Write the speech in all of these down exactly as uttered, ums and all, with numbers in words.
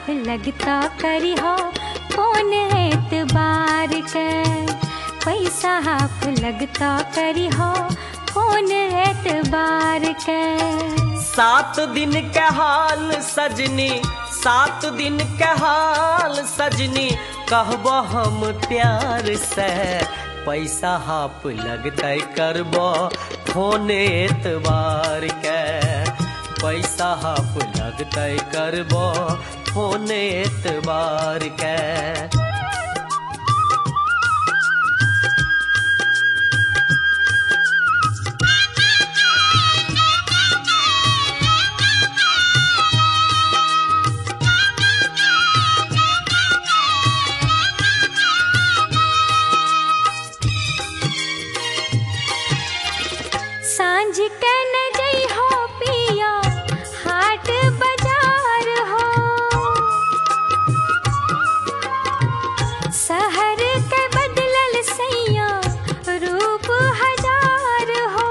Half लगता करी हो फोन एतबार के। पैसा हाफ लगता करी हो फोन एतबार के। सात दिन के हाल सजनी, सात दिन के हाल सजनी, कहबो हम प्यार से। पैसा हाफ लगतै करबो फोन एतबार के। पैसा हाफ लगतै करबो फोन एतबार के। सांझ के न जई हो पिया हाट बाजार हो। शहर के बदलल सैया रूप हजार हो।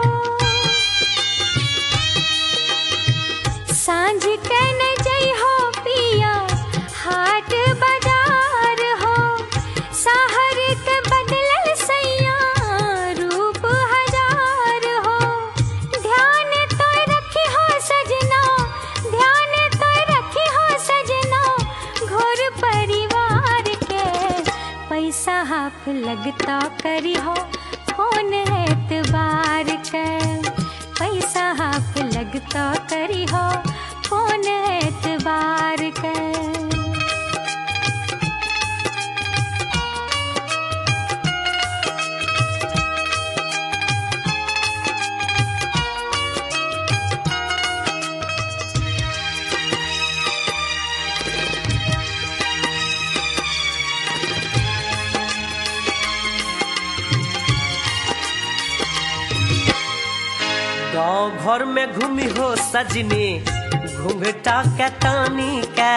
सांझ के न जई हो पिया हाट बाजार हो। शहर के बदलल सैया रूप हजार हो। ध्यान तो रखी हो सजना, ध्यान तो रखी हो सजना, घर परिवार के। पैसा हाफ लगता करी हो फोन एतबार के। पैसा हाफ लगता करी हो फोन एतबार के। गाँव घर में घूमी हो सजनी, घूंघटा के तानी के।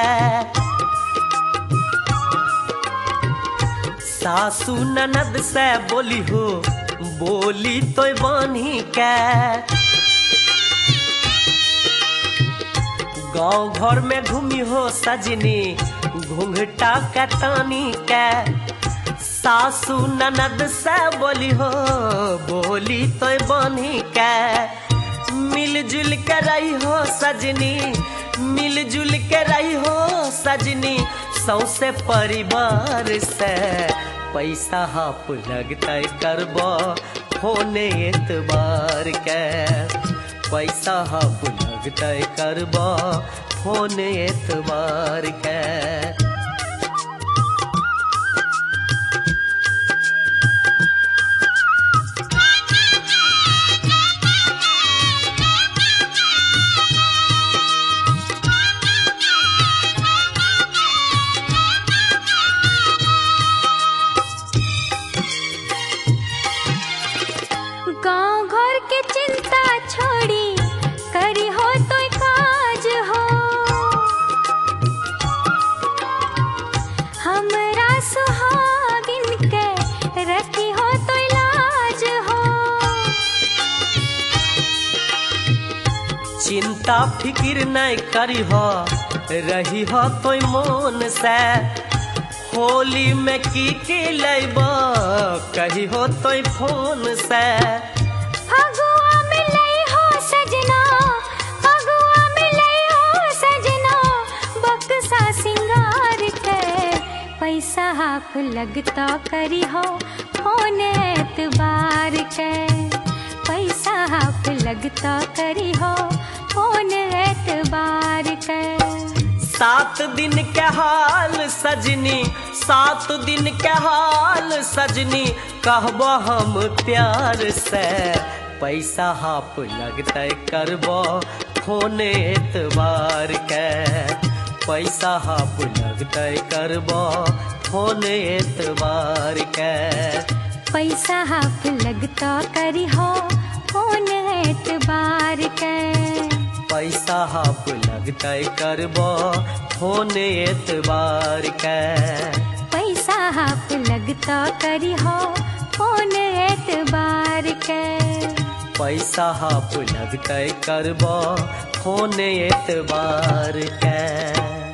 सासू ननद से बोली हो बोली तो बानी के। गाँव घर में घूमी हो सजनी, घूंघटा के तानी के। सासू ननद से बोली हो बोली तो बानी के। मिलजुल के रही हो सजनी, मिलजुल के रही हो सजनी, सौसे परिवार से। पैसा हाफ लगतै करबो फोन एतबार के। पैसा हाफ लगतै करबो फोन एतबार के। गाँव घर के चिंता छोड़ी करी हो तो काज हो। हमरा सुहागिन के रखी हो तो इलाज हो। चिंता फिकिर नहीं करी हो रही हो तो मन से। होली में की की लेबो कही हो तो फोन से। फगुआ में लई हो सजना, फगुआ में लई हो सजना, बक्सा सिंगार के। पैसा हाफ लगता करी हो फोन एतबार के। पैसा हाफ लगता करी हो फोन एतबार के। सात दिन के हाल सजनी, सात दिन के हाल सजनी, कहबो हम प्यार से। पैसा हाफ लगतै करबो फोन एतबार के। पैसा हाफ लगतै करबो फोन एतबार के। पैसा हाफ लगता करी हो फोन एतबार के। पैसा हाफ लगतै करबो फोन एतबार के। पैसा हाफ लगता करी हो फोन एतबार के। पैसा हाफ लगतै करबो फोन एतबार के।